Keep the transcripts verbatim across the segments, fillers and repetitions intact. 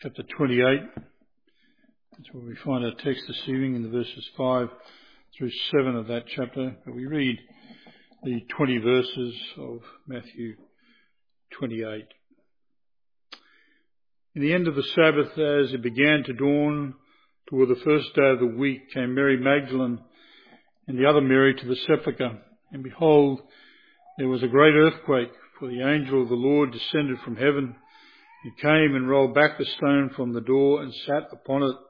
chapter twenty-eight. That's where we find our text this evening in the verses five through seven of that chapter. But we read the twenty verses of Matthew twenty-eight. In the end of the Sabbath, as it began to dawn toward the first day of the week, came Mary Magdalene and the other Mary to the sepulchre. And behold, there was a great earthquake, for the angel of the Lord descended from heaven. He came and rolled back the stone from the door and sat upon it.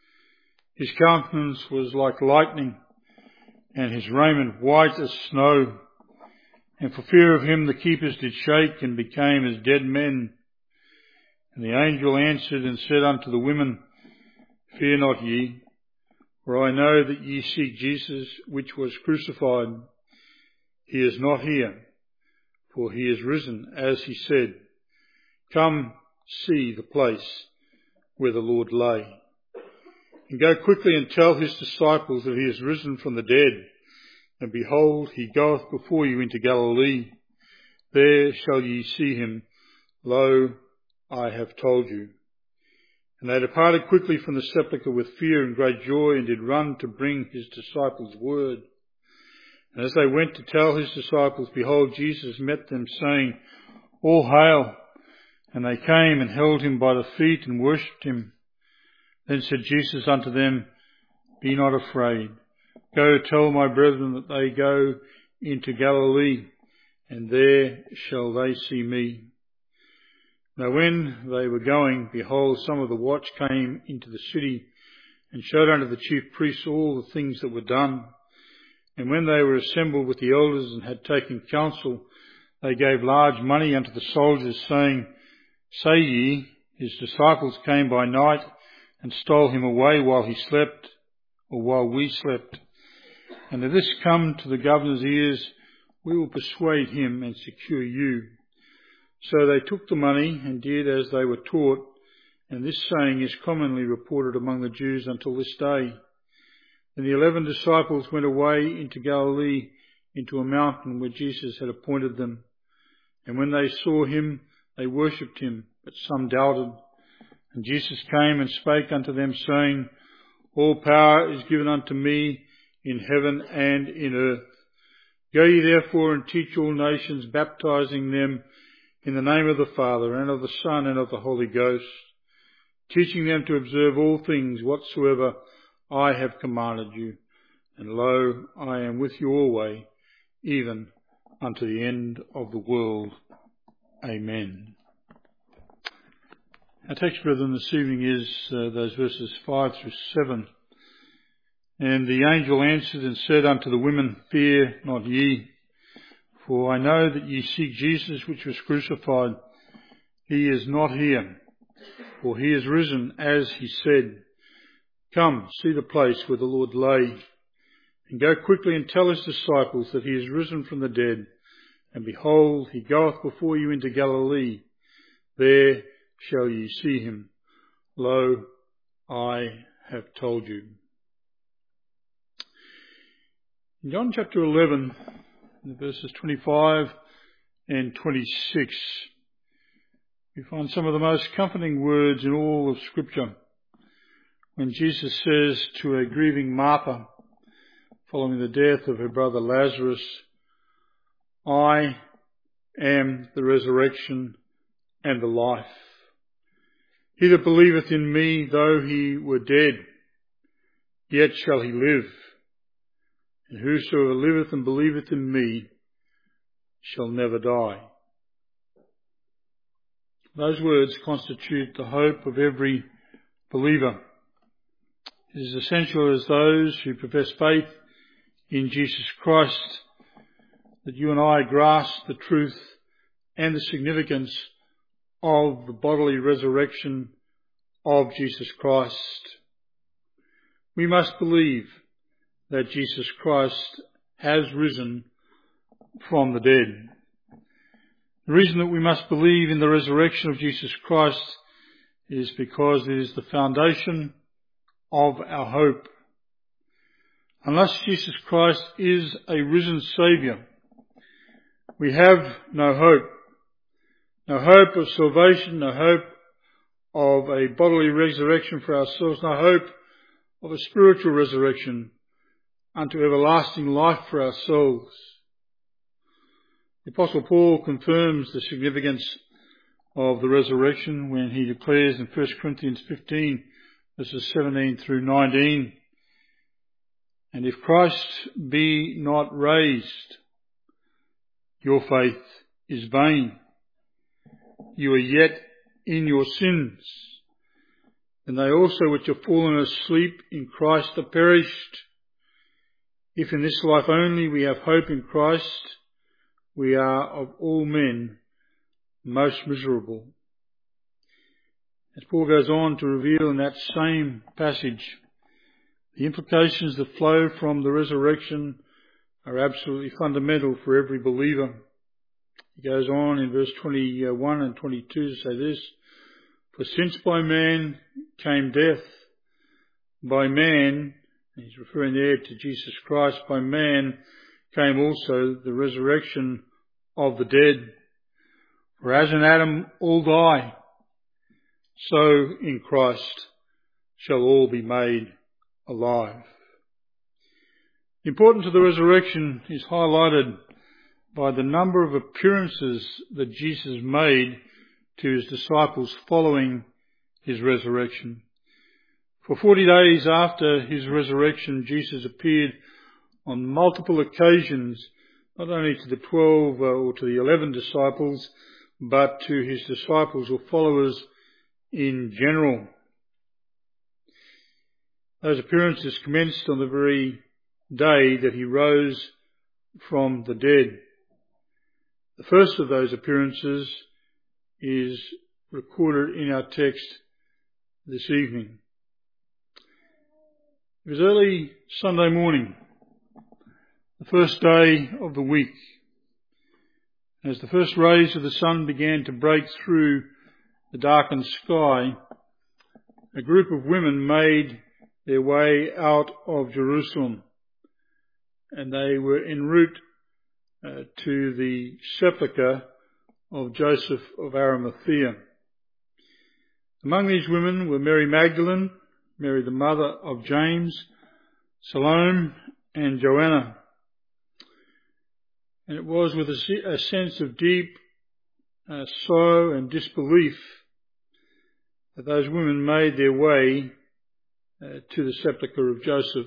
His countenance was like lightning, and his raiment white as snow. And for fear of him the keepers did shake and became as dead men. And the angel answered and said unto the women, Fear not ye, for I know that ye seek Jesus, which was crucified. He is not here, for he is risen, as he said. Come, see the place where the Lord lay. And go quickly and tell his disciples that he is risen from the dead. And behold, he goeth before you into Galilee. There shall ye see him. Lo, I have told you. And they departed quickly from the sepulchre with fear and great joy, and did run to bring his disciples word. And as they went to tell his disciples, behold, Jesus met them, saying, All hail! And they came and held him by the feet and worshipped him. Then said Jesus unto them, Be not afraid. Go tell my brethren that they go into Galilee, and there shall they see me. Now when they were going, behold, some of the watch came into the city, and showed unto the chief priests all the things that were done. And when they were assembled with the elders and had taken counsel, they gave large money unto the soldiers, saying, Say ye, his disciples came by night and stole him away while he slept, or while we slept. And if this come to the governor's ears, we will persuade him and secure you. So they took the money and did as they were taught, and this saying is commonly reported among the Jews until this day. And the eleven disciples went away into Galilee, into a mountain where Jesus had appointed them. And when they saw him, they worshipped him, but some doubted. And Jesus came and spake unto them, saying, All power is given unto me in heaven and in earth. Go ye therefore and teach all nations, baptizing them in the name of the Father, and of the Son, and of the Holy Ghost, teaching them to observe all things whatsoever I have commanded you. And lo, I am with you always, even unto the end of the world. Amen. Our text, brethren, this evening is uh, those verses five through seven. And the angel answered and said unto the women, Fear not ye, for I know that ye seek Jesus, which was crucified. He is not here, for he is risen, as he said. Come, see the place where the Lord lay. And go quickly and tell his disciples that he is risen from the dead. And behold, he goeth before you into Galilee. There shall ye see him. Lo, I have told you. In John chapter eleven, in verses twenty-five and twenty-six, we find some of the most comforting words in all of Scripture. When Jesus says to a grieving Martha, following the death of her brother Lazarus, I am the resurrection and the life. He that believeth in me, though he were dead, yet shall he live. And whosoever liveth and believeth in me shall never die. Those words constitute the hope of every believer. It is essential as those who profess faith in Jesus Christ that you and I grasp the truth and the significance of the bodily resurrection of Jesus Christ. We must believe that Jesus Christ has risen from the dead. The reason that we must believe in the resurrection of Jesus Christ is because it is the foundation of our hope. Unless Jesus Christ is a risen Saviour, we have no hope. No hope of salvation, no hope of a bodily resurrection for ourselves, no hope of a spiritual resurrection unto everlasting life for ourselves. The Apostle Paul confirms the significance of the resurrection when he declares in First Corinthians fifteen, verses seventeen through nineteen, "And if Christ be not raised, your faith is vain. You are yet in your sins. And they also which have fallen asleep in Christ are perished. If in this life only we have hope in Christ, we are of all men most miserable." As Paul goes on to reveal in that same passage, the implications that flow from the resurrection are absolutely fundamental for every believer. He goes on in verse twenty-one and twenty-two to say this: "For since by man came death, by man," and he's referring there to Jesus Christ, "by man came also the resurrection of the dead. For as in Adam all die, so in Christ shall all be made alive." The importance of the resurrection is highlighted by the number of appearances that Jesus made to his disciples following his resurrection. For forty days after his resurrection, Jesus appeared on multiple occasions, not only to the twelve or to the eleven disciples, but to his disciples or followers in general. Those appearances commenced on the very day that he rose from the dead. The first of those appearances is recorded in our text this evening. It was early Sunday morning, the first day of the week. As the first rays of the sun began to break through the darkened sky, a group of women made their way out of Jerusalem, and they were en route uh, to the sepulchre of Joseph of Arimathea. Among these women were Mary Magdalene, Mary the mother of James, Salome, and Joanna. And it was with a, a sense of deep uh, sorrow and disbelief that those women made their way uh, to the sepulchre of Joseph.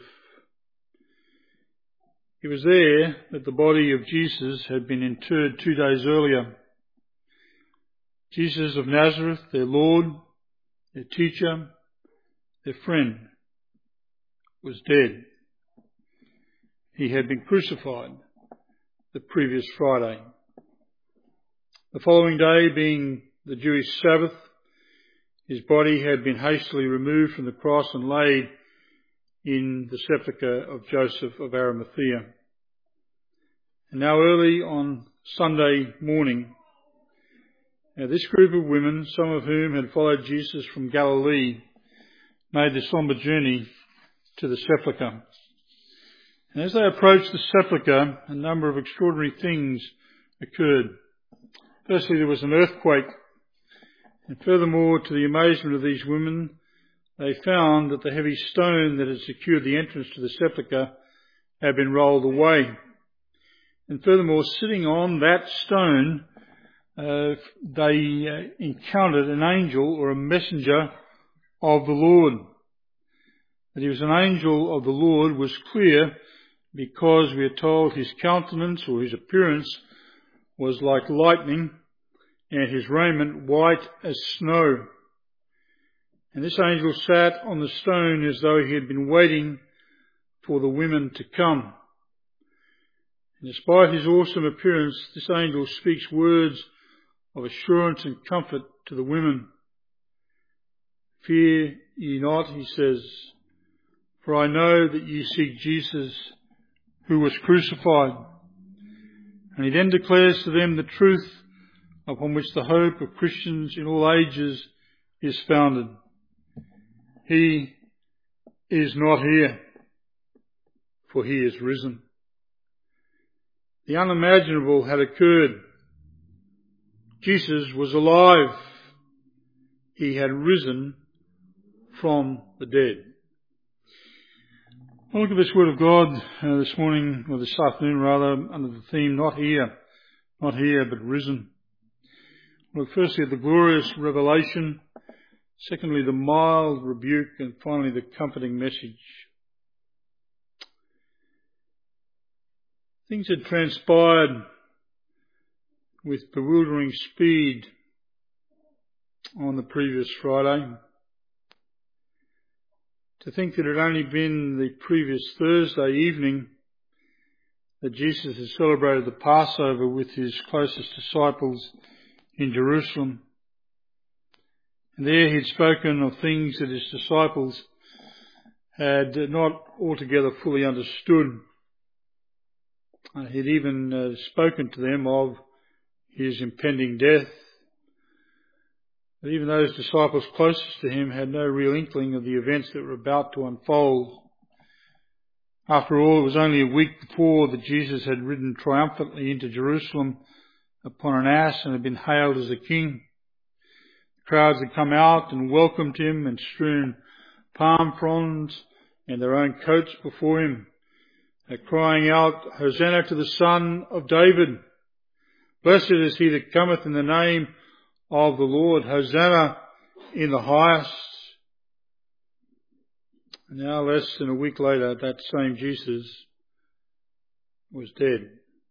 It was there that the body of Jesus had been interred two days earlier. Jesus of Nazareth, their Lord, their teacher, their friend, was dead. He had been crucified the previous Friday. The following day, being the Jewish Sabbath, his body had been hastily removed from the cross and laid in the sepulchre of Joseph of Arimathea. And now early on Sunday morning, now this group of women, some of whom had followed Jesus from Galilee, made the sombre journey to the sepulchre. And as they approached the sepulchre, a number of extraordinary things occurred. Firstly, there was an earthquake. And furthermore, to the amazement of these women, they found that the heavy stone that had secured the entrance to the sepulchre had been rolled away. And furthermore, sitting on that stone, uh, they uh, encountered an angel or a messenger of the Lord. That he was an angel of the Lord was clear because we are told his countenance or his appearance was like lightning, and his raiment white as snow. And this angel sat on the stone as though he had been waiting for the women to come. And despite his awesome appearance, this angel speaks words of assurance and comfort to the women. "Fear ye not," he says, "for I know that ye seek Jesus who was crucified." And he then declares to them the truth upon which the hope of Christians in all ages is founded. He is not here, for he is risen. The unimaginable had occurred. Jesus was alive. he had risen from the dead. I'll look at this word of God uh, this morning, or this afternoon rather, under the theme, not here, not here, but risen. Look firstly at the glorious revelation, secondly the mild rebuke, and finally the comforting message. Things had transpired with bewildering speed on the previous Friday. To think that it had only been the previous Thursday evening that Jesus had celebrated the Passover with his closest disciples in Jerusalem. And there he'd spoken of things that his disciples had not altogether fully understood. Uh, he'd even uh, spoken to them of his impending death. But even those disciples closest to him had no real inkling of the events that were about to unfold. After all, it was only a week before that Jesus had ridden triumphantly into Jerusalem upon an ass and had been hailed as a king. The crowds had come out and welcomed him and strewn palm fronds and their own coats before him, crying out, "Hosanna to the Son of David! Blessed is he that cometh in the name of the Lord. Hosanna in the highest." And now, less than a week later, that same Jesus was dead.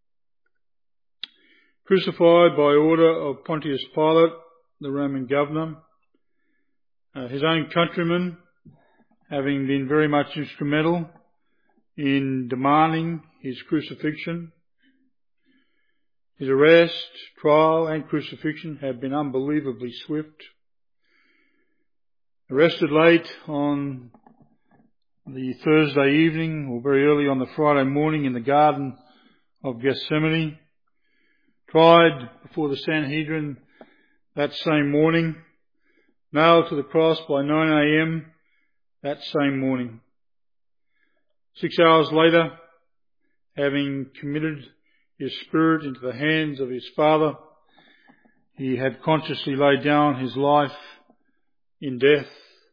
Crucified by order of Pontius Pilate, the Roman governor, uh, his own countrymen having been very much instrumental in demanding his crucifixion. His arrest, trial and crucifixion have been unbelievably swift. Arrested late on the Thursday evening or very early on the Friday morning in the Garden of Gethsemane. Tried before the Sanhedrin that same morning. Nailed to the cross by nine a.m. that same morning. Six hours later, having committed his spirit into the hands of his Father, he had consciously laid down his life in death.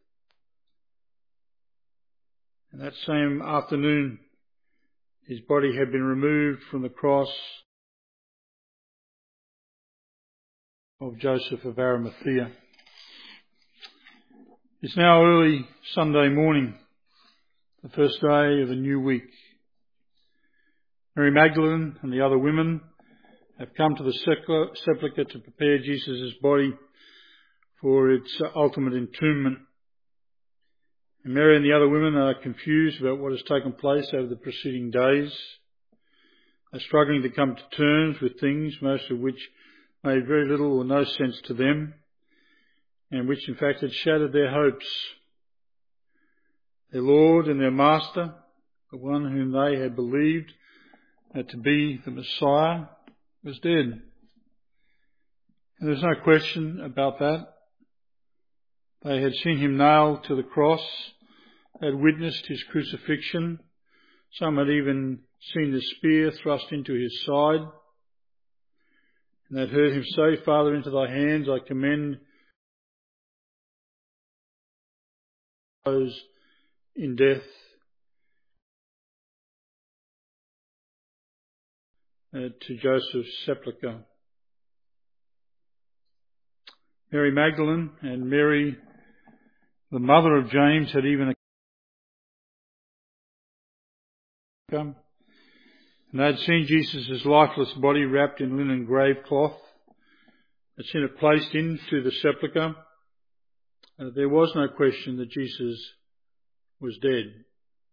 And that same afternoon, his body had been removed from the cross of Joseph of Arimathea. It's now early Sunday morning, the first day of a new week. Mary Magdalene and the other women have come to the sepulchre to prepare Jesus' body for its ultimate entombment. And Mary and the other women are confused about what has taken place over the preceding days. They're struggling to come to terms with things, most of which made very little or no sense to them, and which in fact had shattered their hopes. Their Lord and their Master, the one whom they had believed to be the Messiah, was dead. And there's no question about that. They had seen him nailed to the cross, had witnessed his crucifixion. Some had even seen the spear thrust into his side. And they'd heard him say, "Father, into thy hands I commend those in death." Uh, to Joseph's sepulchre. Mary Magdalene and Mary, the mother of James, had even come, and they had seen Jesus' lifeless body wrapped in linen grave cloth. They'd seen it placed into the sepulchre. Uh, there was no question that Jesus was dead.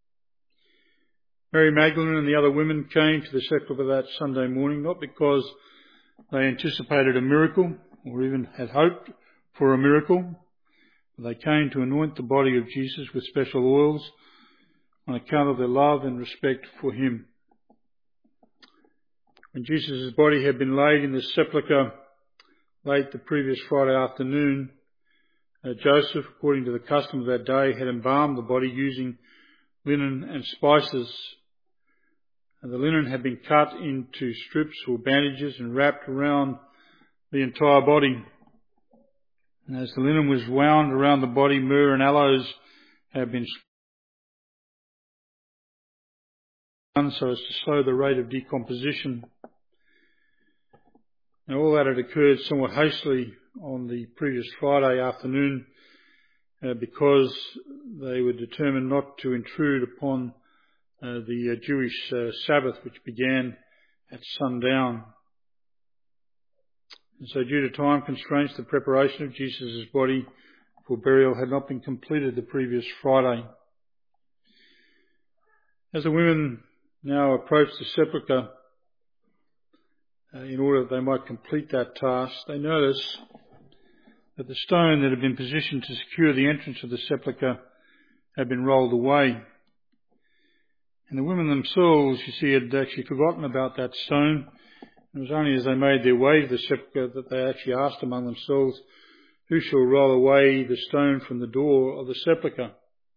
Mary Magdalene and the other women came to the sepulchre that Sunday morning, not because they anticipated a miracle or even had hoped for a miracle, but they came to anoint the body of Jesus with special oils on account of their love and respect for him. When Jesus' body had been laid in the sepulchre late the previous Friday afternoon, uh, Joseph, according to the custom of that day, had embalmed the body using linen and spices. And the linen had been cut into strips or bandages and wrapped around the entire body. And as the linen was wound around the body, myrrh and aloes had been done so as to slow the rate of decomposition. Now all that had occurred somewhat hastily on the previous Friday afternoon uh, because they were determined not to intrude upon uh, the uh, Jewish uh, Sabbath, which began at sundown. And so due to time constraints, the preparation of Jesus' body for burial had not been completed the previous Friday. As the women now approached the sepulchre, uh, in order that they might complete that task, they noticed that the stone that had been positioned to secure the entrance of the sepulchre had been rolled away. And the women themselves, you see, had actually forgotten about that stone. It was only as they made their way to the sepulchre that they actually asked among themselves, "Who shall roll away the stone from the door of the sepulchre?"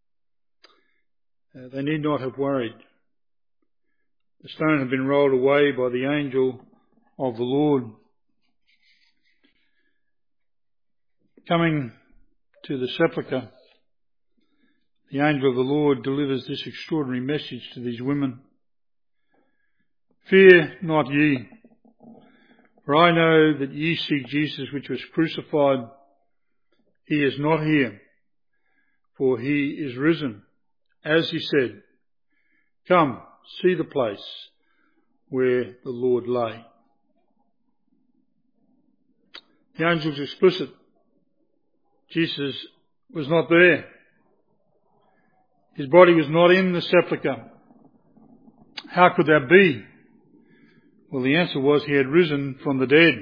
Uh, they need not have worried. The stone had been rolled away by the angel of the Lord. Coming to the sepulchre, the angel of the Lord delivers this extraordinary message to these women. "Fear not ye, for I know that ye seek Jesus which was crucified. He is not here, for he is risen, as he said. Come, see the place where the Lord lay." The angel's explicit. Jesus was not there. His body was not in the sepulchre. How could that be? Well, the answer was he had risen from the dead.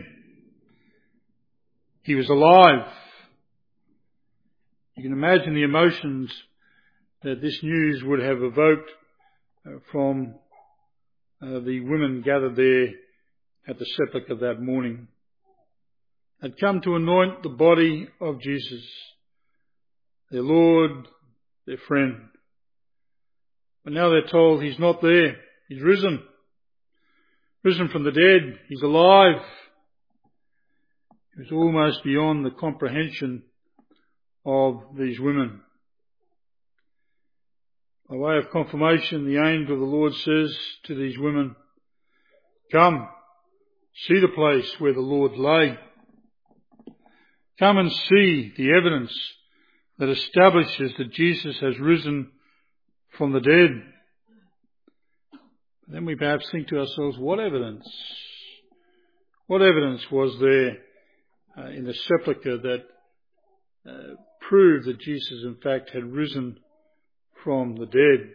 He was alive. You can imagine the emotions that this news would have evoked uh, from uh, the women gathered there at the sepulchre that morning. Had come to anoint the body of Jesus, their Lord, their friend. But now they're told he's not there. He's risen. Risen from the dead. He's alive. It was almost beyond the comprehension of these women. By way of confirmation, the angel of the Lord says to these women, "Come, see the place where the Lord lay. Come and see the evidence that establishes that Jesus has risen from the dead." Then we perhaps think to ourselves, what evidence? What evidence was there uh, in the sepulchre that uh, proved that Jesus in fact had risen from the dead?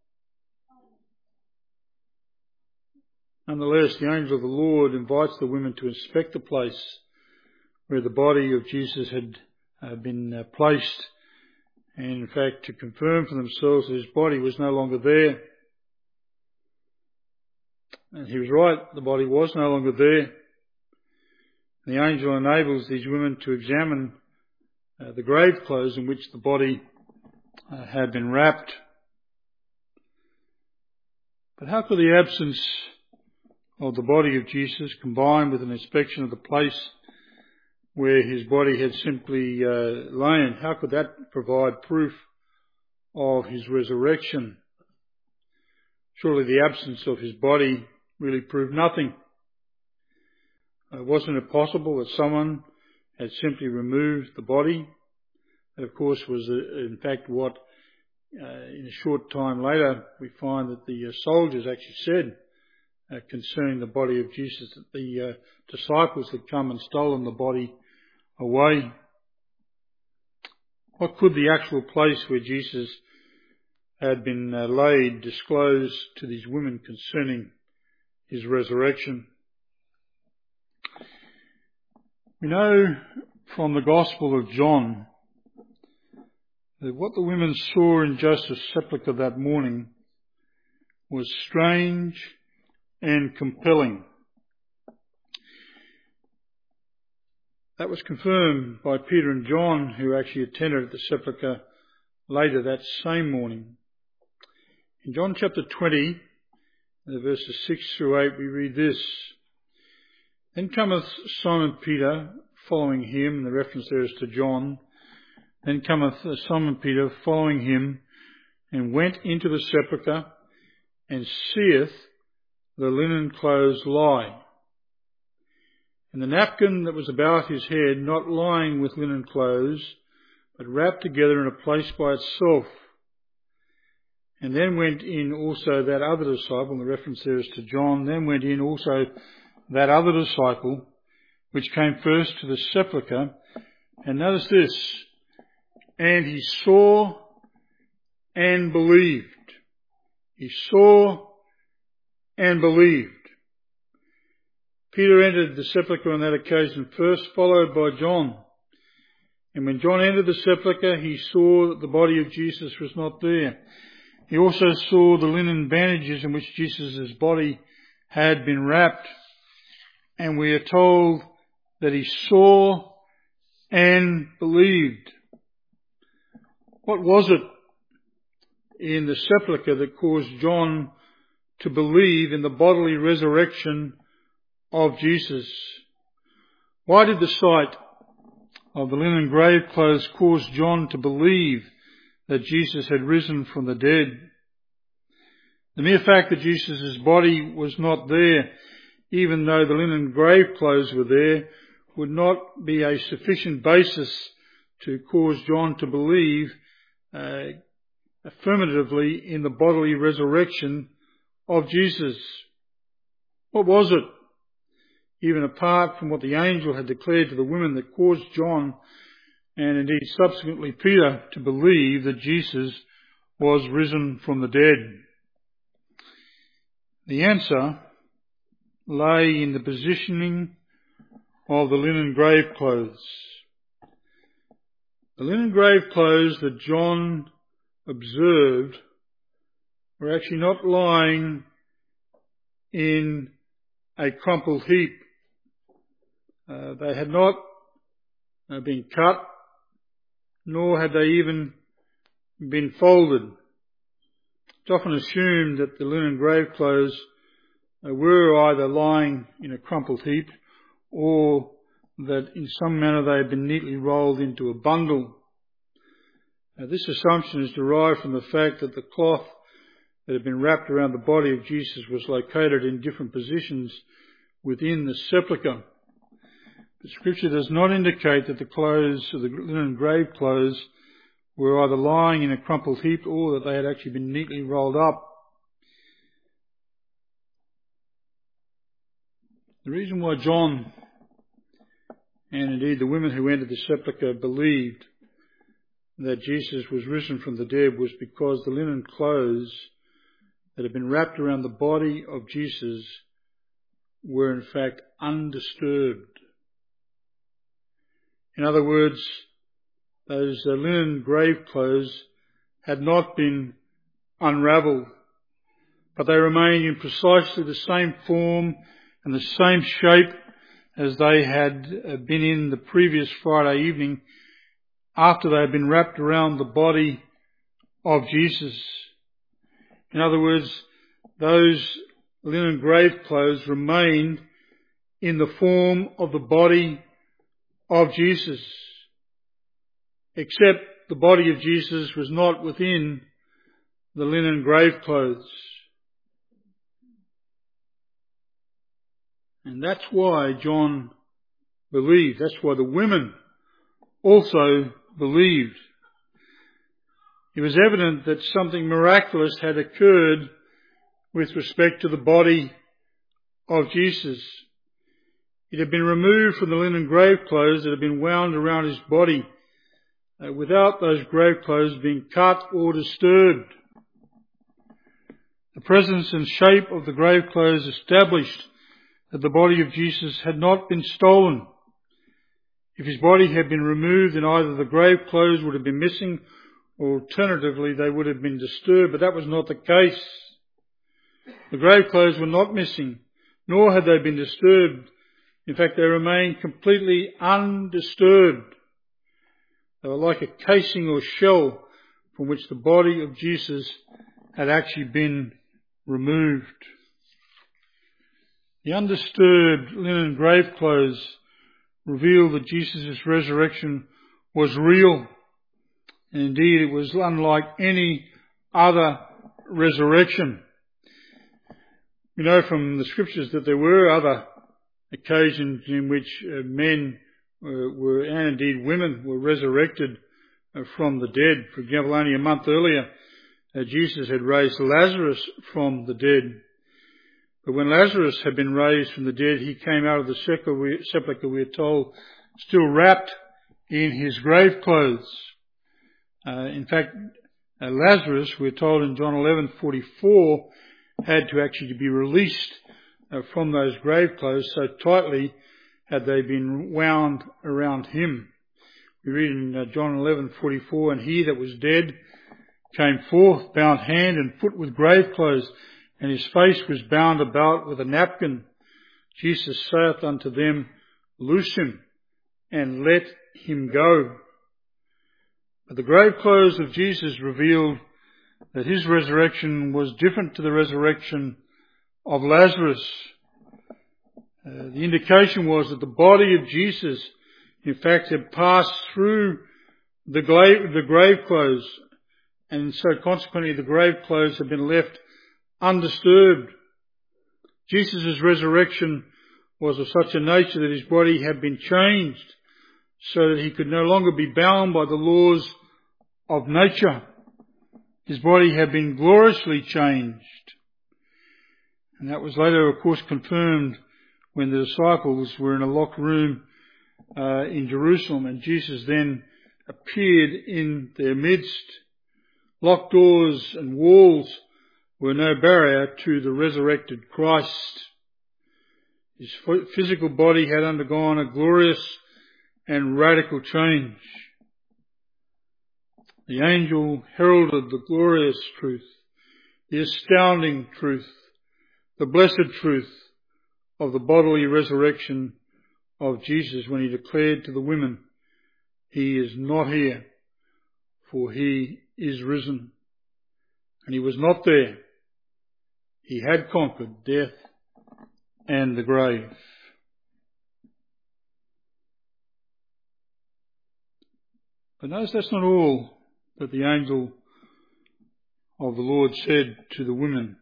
Nonetheless, the angel of the Lord invites the women to inspect the place where the body of Jesus had uh, been uh, placed, and in fact to confirm for themselves that his body was no longer there. And he was right, the body was no longer there. The angel enables these women to examine uh, the grave clothes in which the body uh, had been wrapped. But how could the absence of the body of Jesus, combined with an inspection of the place where his body had simply uh, lain, how could that provide proof of his resurrection? Surely the absence of his body really proved nothing. Uh, wasn't it possible that someone had simply removed the body? That, of course, was uh, in fact what, uh, in a short time later, we find that the uh, soldiers actually said uh, concerning the body of Jesus, that the uh, disciples had come and stolen the body away. What could the actual place where Jesus had been uh, laid disclose to these women concerning his resurrection? We know from the Gospel of John that what the women saw in Joseph's sepulchre that morning was strange and compelling. That was confirmed by Peter and John, who actually attended at the sepulchre later that same morning. In John chapter twenty, verses six through eight, we read this. "Then cometh Simon Peter following him, and the reference there is to John. Then cometh Simon Peter following him, and went into the sepulchre, and seeth the linen clothes lie, and the napkin that was about his head not lying with linen clothes, but wrapped together in a place by itself. And then went in also that other disciple, and the reference there is to John, then went in also that other disciple, which came first to the sepulchre. And notice this, and he saw and believed. He saw and believed. Peter entered the sepulchre on that occasion first, followed by John. And when John entered the sepulchre, he saw that the body of Jesus was not there. He also saw the linen bandages in which Jesus' body had been wrapped. And we are told that he saw and believed. What was it in the sepulchre that caused John to believe in the bodily resurrection of Jesus? Why did the sight of the linen grave clothes cause John to believe that Jesus had risen from the dead? The mere fact that Jesus' body was not there, even though the linen grave clothes were there, would not be a sufficient basis to cause John to believe uh, affirmatively in the bodily resurrection of Jesus. What was it, even apart from what the angel had declared to the women, that caused John, and indeed subsequently Peter, to believe that Jesus was risen from the dead? The answer lay in the positioning of the linen grave clothes. The linen grave clothes that John observed were actually not lying in a crumpled heap. Uh, they had not uh, been cut, nor had they even been folded. It's often assumed that the linen grave clothes uh, were either lying in a crumpled heap, or that in some manner they had been neatly rolled into a bundle. Now, this assumption is derived from the fact that the cloth that had been wrapped around the body of Jesus was located in different positions within the sepulchre. But Scripture does not indicate that the clothes, or the linen grave clothes, were either lying in a crumpled heap or that they had actually been neatly rolled up. The reason why John, and indeed the women who entered the sepulchre, believed that Jesus was risen from the dead was because the linen clothes that had been wrapped around the body of Jesus were in fact undisturbed. In other words, those uh, linen grave clothes had not been unravelled, but they remained in precisely the same form and the same shape as they had uh, been in the previous Friday evening, after they had been wrapped around the body of Jesus. In other words, those linen grave clothes remained in the form of the body of Jesus, except the body of Jesus was not within the linen grave clothes. And that's why John believed. That's why the women also believed. It was evident that something miraculous had occurred with respect to the body of Jesus. It had been removed from the linen grave clothes that had been wound around his body, uh, without those grave clothes being cut or disturbed. The presence and shape of the grave clothes established that the body of Jesus had not been stolen. If his body had been removed, then either the grave clothes would have been missing, or alternatively they would have been disturbed, but that was not the case. The grave clothes were not missing, nor had they been disturbed. In fact, they remained completely undisturbed. They were like a casing or shell from which the body of Jesus had actually been removed. The undisturbed linen grave clothes revealed that Jesus' resurrection was real. And indeed, it was unlike any other resurrection. We know from the scriptures that there were other occasions in which uh, men were, were, and indeed women, were resurrected uh, from the dead. For example, only a month earlier, uh, Jesus had raised Lazarus from the dead. But when Lazarus had been raised from the dead, he came out of the sepulchre, we are told, still wrapped in his grave clothes. Uh, in fact, uh, Lazarus, we're told in John eleven forty-four, had to actually be released uh, from those grave clothes, so tightly had they been wound around him. We read in uh, John eleven forty-four, and he that was dead came forth, bound hand and foot with grave clothes, and his face was bound about with a napkin. Jesus saith unto them, Loose him, and let him go. But the grave clothes of Jesus revealed that his resurrection was different to the resurrection of Lazarus. Uh, the indication was that the body of Jesus, in fact, had passed through the grave, the grave clothes, and so consequently the grave clothes had been left undisturbed. Jesus' resurrection was of such a nature that his body had been changed so that he could no longer be bound by the laws of nature. His body had been gloriously changed. And that was later, of course, confirmed when the disciples were in a locked room uh, in Jerusalem, and Jesus then appeared in their midst. Locked doors and walls were no barrier to the resurrected Christ. His physical body had undergone a glorious and radical change. The angel heralded the glorious truth, the astounding truth, the blessed truth of the bodily resurrection of Jesus when he declared to the women, He is not here, for he is risen. And he was not there. He had conquered death and the grave. But notice that's not all that the angel of the Lord said to the women.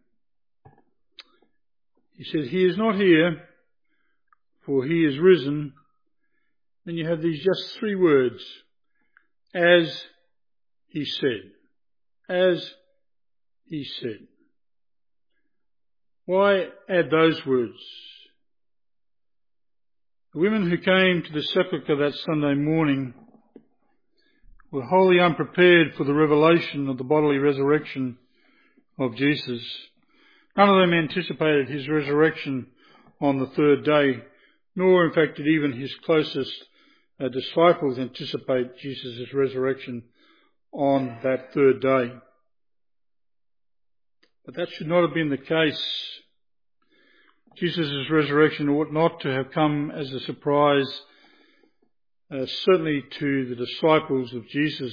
He said, He is not here, for he is risen. Then you have these just three words. As he said. As he said. Why add those words? The women who came to the sepulchre that Sunday morning were wholly unprepared for the revelation of the bodily resurrection of Jesus. None of them anticipated his resurrection on the third day, nor in fact did even his closest uh, disciples anticipate Jesus' resurrection on that third day. But that should not have been the case. Jesus' resurrection ought not to have come as a surprise, uh, certainly to the disciples of Jesus.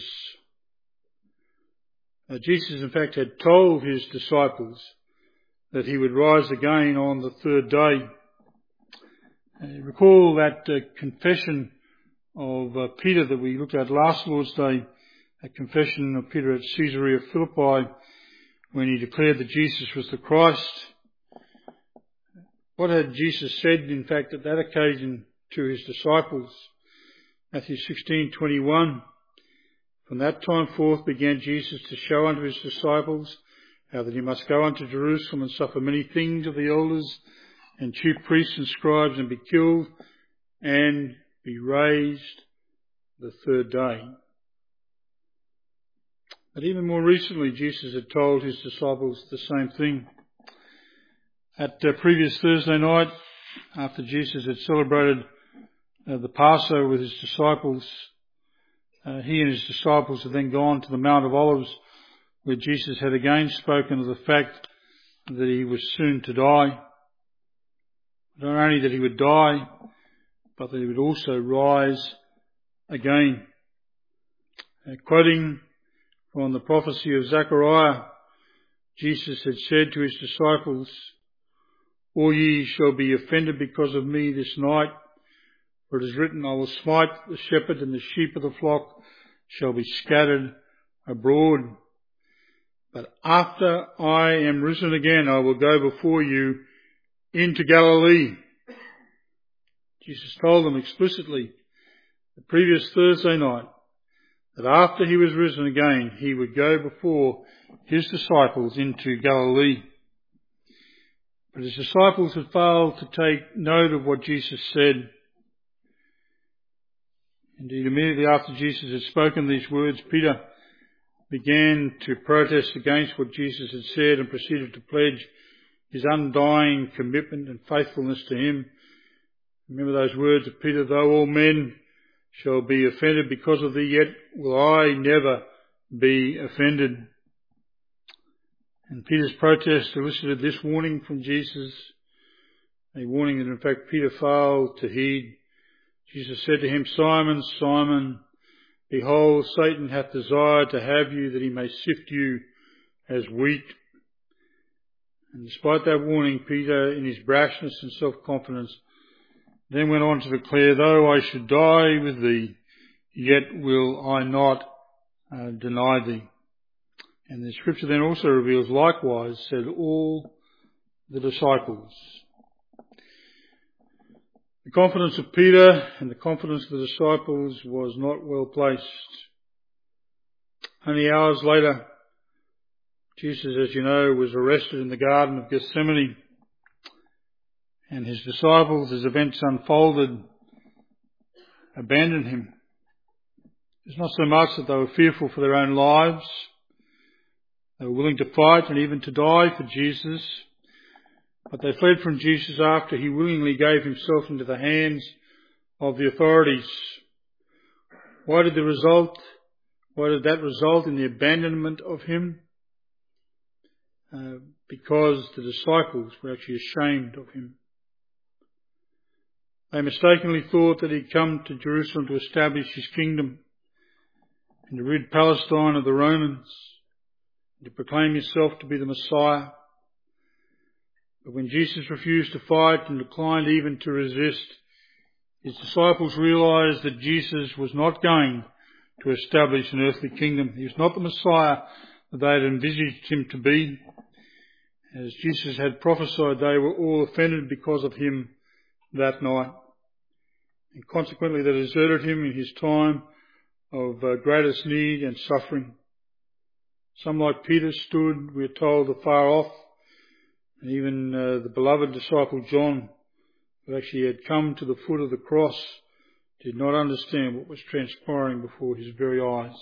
Uh, Jesus, in fact, had told his disciples that he would rise again on the third day. Uh, recall that uh, confession of uh, Peter that we looked at last Lord's Day, a confession of Peter at Caesarea Philippi, when he declared that Jesus was the Christ. What had Jesus said, in fact, at that occasion to his disciples? Matthew sixteen twenty-one. From that time forth began Jesus to show unto his disciples how that he must go unto Jerusalem and suffer many things of the elders and chief priests and scribes, and be killed and be raised the third day. But even more recently, Jesus had told his disciples the same thing. At uh, previous Thursday night, after Jesus had celebrated uh, the Passover with his disciples, uh, he and his disciples had then gone to the Mount of Olives, where Jesus had again spoken of the fact that he was soon to die. Not only that he would die, but that he would also rise again. Uh, quoting from the prophecy of Zechariah, Jesus had said to his disciples, All ye shall be offended because of me this night, For it is written, I will smite the shepherd, and the sheep of the flock shall be scattered abroad. But after I am risen again, I will go before you into Galilee. Jesus told them explicitly the previous Thursday night that after he was risen again, he would go before his disciples into Galilee. But his disciples had failed to take note of what Jesus said. Indeed, immediately after Jesus had spoken these words, Peter began to protest against what Jesus had said and proceeded to pledge his undying commitment and faithfulness to him. Remember those words of Peter, though all men shall be offended because of thee, yet will I never be offended. And Peter's protest elicited this warning from Jesus, a warning that in fact Peter failed to heed. Jesus said to him, Simon, Simon, behold, Satan hath desired to have you, that he may sift you as wheat. And despite that warning, Peter, in his brashness and self-confidence, then went on to declare, though I should die with thee, yet will I not uh, deny thee. And the scripture then also reveals, likewise, said all the disciples. The confidence of Peter and the confidence of the disciples was not well placed. Only hours later, Jesus, as you know, was arrested in the Garden of Gethsemane, and his disciples, as events unfolded, abandoned him. It's not so much that they were fearful for their own lives. They were willing to fight and even to die for Jesus. But they fled from Jesus after he willingly gave himself into the hands of the authorities. Why did the result, why did that result in the abandonment of him? Uh, because the disciples were actually ashamed of him. They mistakenly thought that he'd come to Jerusalem to establish his kingdom and to rid Palestine of the Romans, and to proclaim himself to be the Messiah. But when Jesus refused to fight and declined even to resist, his disciples realized that Jesus was not going to establish an earthly kingdom. He was not the Messiah that they had envisaged him to be. As Jesus had prophesied, they were all offended because of him that night. And consequently, they deserted him in his time of uh, greatest need and suffering. Some, like Peter, stood, we are told, afar off. And even uh, the beloved disciple John, who actually had come to the foot of the cross, did not understand what was transpiring before his very eyes.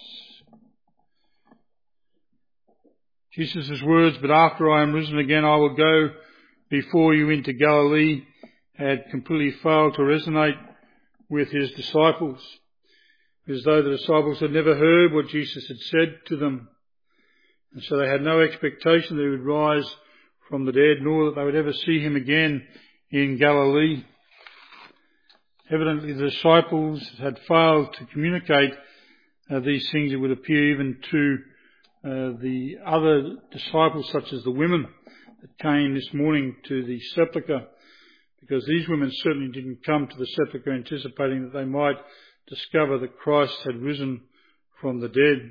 Jesus' words, but after I am risen again, I will go before you into Galilee, had completely failed to resonate with his disciples, as though the disciples had never heard what Jesus had said to them. And so they had no expectation that he would rise from the dead, nor that they would ever see him again in Galilee. Evidently the disciples had failed to communicate uh, these things, it would appear, even to uh, the other disciples, such as the women that came this morning to the sepulchre, because these women certainly didn't come to the sepulchre anticipating that they might discover that Christ had risen from the dead.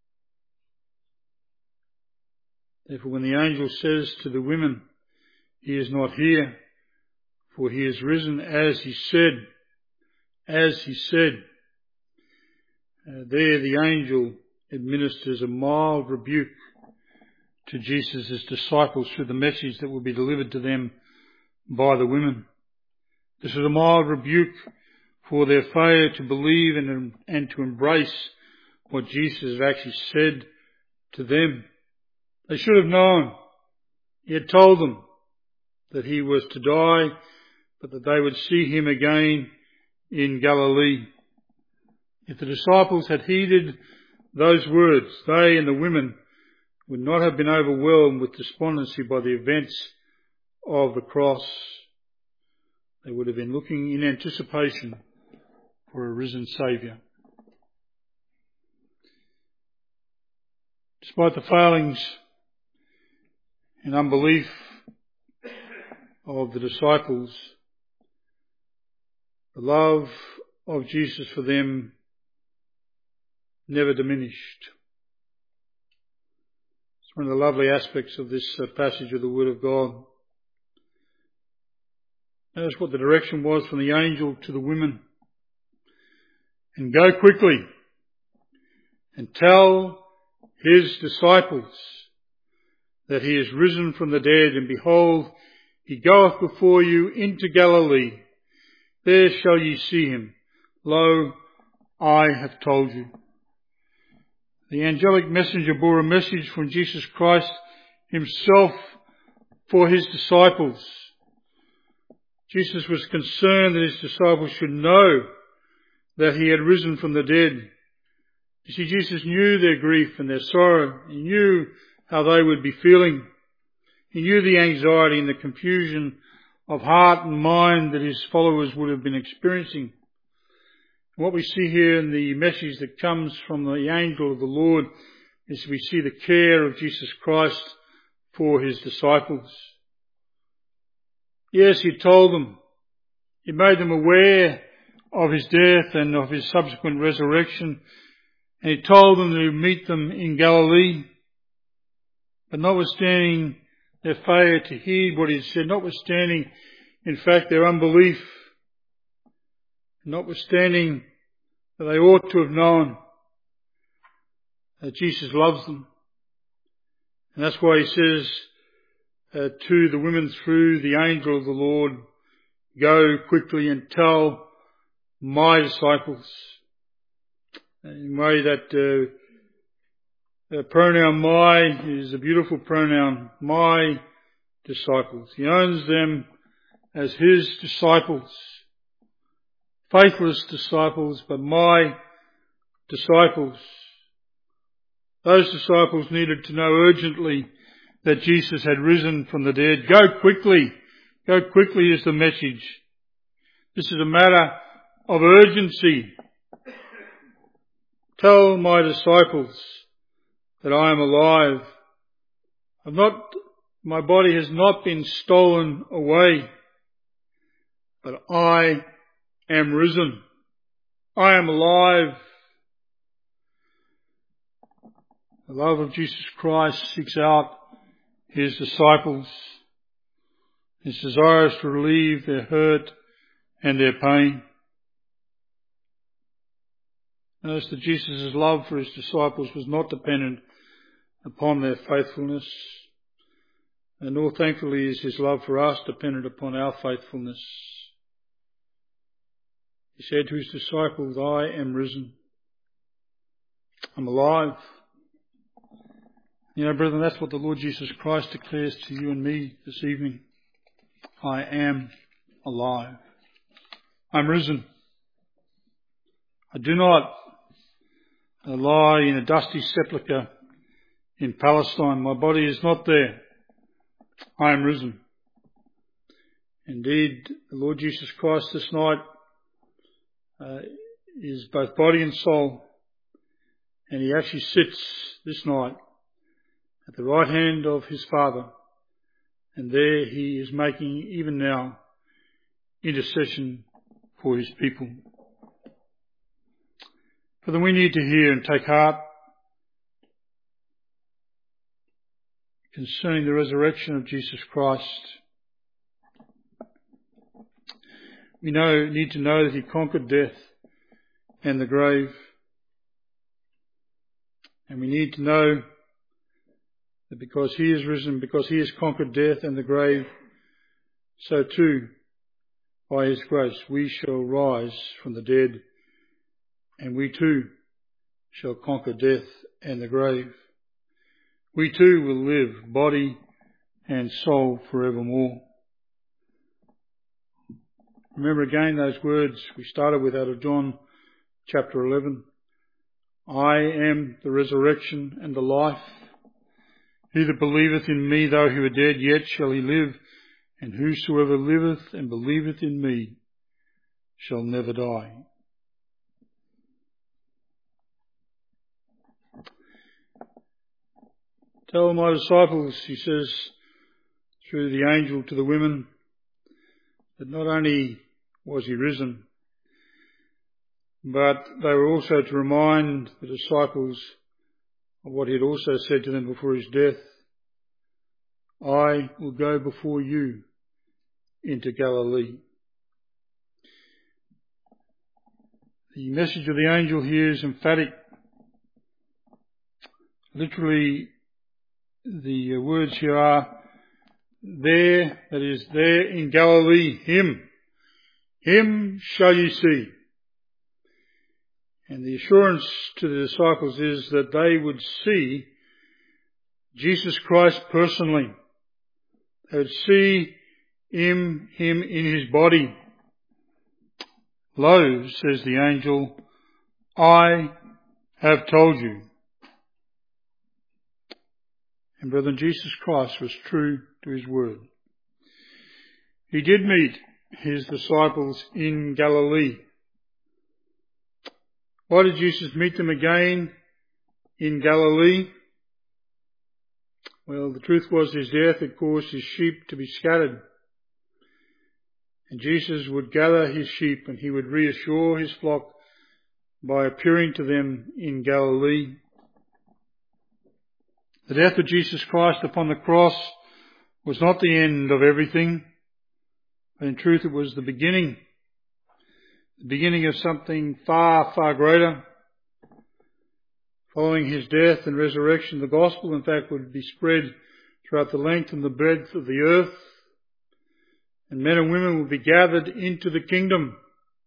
Therefore, when the angel says to the women, he is not here, for he is risen as he said, as he said, uh, there the angel administers a mild rebuke to Jesus' disciples through the message that will be delivered to them by the women. This is a mild rebuke for their failure to believe and, and to embrace what Jesus had actually said to them. They should have known. He had told them that he was to die, but that they would see him again in Galilee. If the disciples had heeded those words, they and the women would not have been overwhelmed with despondency by the events of the cross. They would have been looking in anticipation for a risen Saviour. Despite the failings and unbelief of the disciples, The love of Jesus for them never diminished. It's one of the lovely aspects of this uh, passage of the Word of God. Notice what the direction was from the angel to the women. And go quickly and tell his disciples that he is risen from the dead, and behold, he goeth before you into Galilee. There shall ye see him. Lo, I have told you. The angelic messenger bore a message from Jesus Christ himself for his disciples. Jesus was concerned that his disciples should know that he had risen from the dead. You see, Jesus knew their grief and their sorrow. He knew how they would be feeling. He knew the anxiety and the confusion of heart and mind that his followers would have been experiencing. What we see here in the message that comes from the angel of the Lord is we see the care of Jesus Christ for his disciples. Yes, he told them. He made them aware of his death and of his subsequent resurrection. And he told them to meet them in Galilee. But notwithstanding their failure to heed what he said, notwithstanding, in fact, their unbelief, notwithstanding that they ought to have known that Jesus loves them. And that's why he says uh, to the women through the angel of the Lord, go quickly and tell my disciples. In a way that uh, the pronoun my is a beautiful pronoun, my disciples. He owns them as his disciples. Faithless disciples, but my disciples. Those disciples needed to know urgently that Jesus had risen from the dead. Go quickly. Go quickly is the message. This is a matter of urgency. Tell my disciples that I am alive. I've not, my body has not been stolen away, but I am risen. I am alive. The love of Jesus Christ seeks out his disciples. His desire is to relieve their hurt and their pain. Notice that Jesus' love for his disciples was not dependent upon their faithfulness, and nor thankfully is his love for us dependent upon our faithfulness. He said to his disciples, I am risen. I'm alive. You know, brethren, that's what the Lord Jesus Christ declares to you and me this evening. I am alive. I'm risen. I do not lie in a dusty sepulchre in Palestine. My body is not there. I am risen. Indeed, the Lord Jesus Christ this night uh, is both body and soul, and he actually sits this night at the right hand of his Father, and there he is making, even now, intercession for his people. For then we need to hear and take heart concerning the resurrection of Jesus Christ. We know, need to know that he conquered death and the grave. And we need to know that because he is risen, because he has conquered death and the grave, so too, by his grace, we shall rise from the dead, and we too shall conquer death and the grave. We too will live, body and soul, forevermore. Remember again those words we started with out of John chapter eleven. I am the resurrection and the life. He that believeth in me, though he were dead, yet shall he live. And whosoever liveth and believeth in me shall never die. Tell my disciples, he says through the angel to the women, that not only was he risen, but they were also to remind the disciples of what he had also said to them before his death. I will go before you into Galilee. The message of the angel here is emphatic. Literally, the words here are, there, that is, there in Galilee, him, him shall you see. And the assurance to the disciples is that they would see Jesus Christ personally. They would see him, him in his body. Lo, says the angel, I have told you. And brethren, Jesus Christ was true to his word. He did meet his disciples in Galilee. Why did Jesus meet them again in Galilee? Well, the truth was his death had caused his sheep to be scattered. And Jesus would gather his sheep and he would reassure his flock by appearing to them in Galilee. The death of Jesus Christ upon the cross was not the end of everything, but in truth it was the beginning. The beginning of something far, far greater. Following his death and resurrection, the gospel, in fact, would be spread throughout the length and the breadth of the earth, and men and women would be gathered into the kingdom.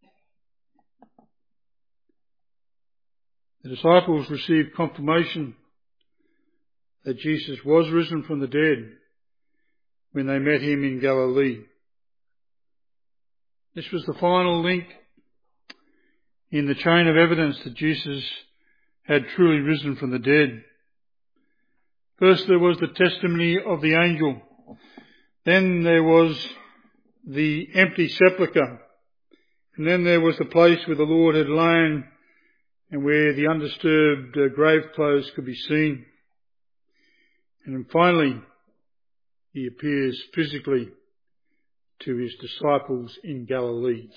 The disciples received confirmation that Jesus was risen from the dead when they met him in Galilee. This was the final link in the chain of evidence that Jesus had truly risen from the dead. First there was the testimony of the angel. Then there was the empty sepulchre. And then there was the place where the Lord had lain and where the undisturbed uh, grave clothes could be seen. And then finally, he appears physically to his disciples in Galilee.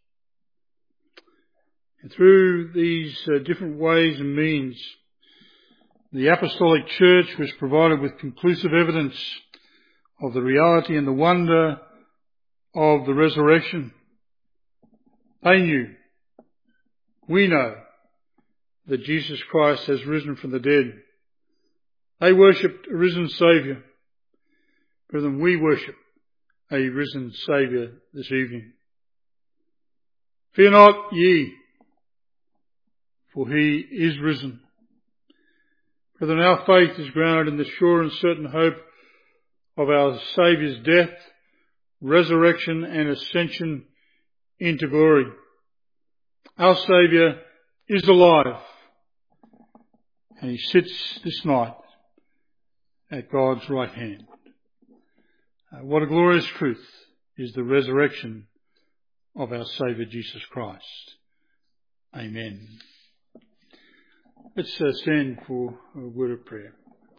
And through these uh, different ways and means, the Apostolic Church was provided with conclusive evidence of the reality and the wonder of the resurrection. They knew, we know, that Jesus Christ has risen from the dead. They worshipped a risen Saviour. Brethren, we worship a risen Saviour this evening. Fear not ye, for he is risen. Brethren, our faith is grounded in the sure and certain hope of our Saviour's death, resurrection and ascension into glory. Our Saviour is alive, and he sits this night at God's right hand. Uh, what a glorious truth is the resurrection of our Saviour Jesus Christ. Amen. Let's uh, stand for a word of prayer.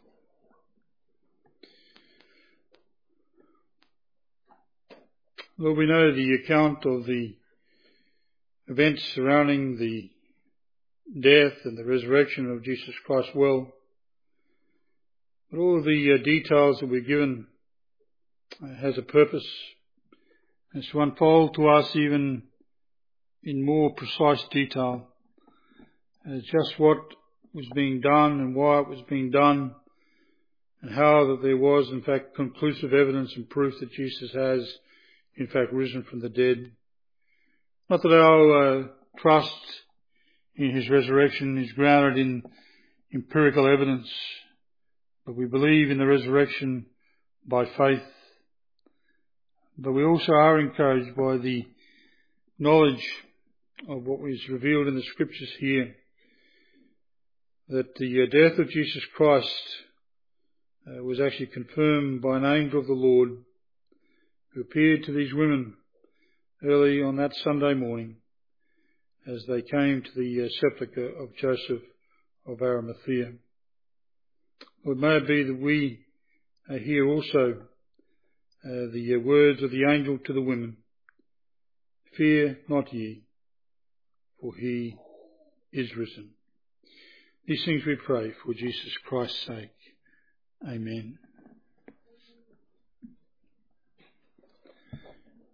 Lord, we know the account of the events surrounding the death and the resurrection of Jesus Christ well, but all of the uh, details that we're given uh, has a purpose, and to unfold to us even in more precise detail uh, just what was being done and why it was being done, and how that there was in fact conclusive evidence and proof that Jesus has in fact risen from the dead. Not that our uh, trust in his resurrection is grounded in empirical evidence, but we believe in the resurrection by faith. But we also are encouraged by the knowledge of what was revealed in the scriptures here, that the death of Jesus Christ uh, was actually confirmed by an angel of the Lord who appeared to these women early on that Sunday morning as they came to the uh, sepulchre of Joseph of Arimathea. Lord, may it be that we uh, hear also uh, the uh, words of the angel to the women. Fear not ye, for he is risen. These things we pray for Jesus Christ's sake. Amen.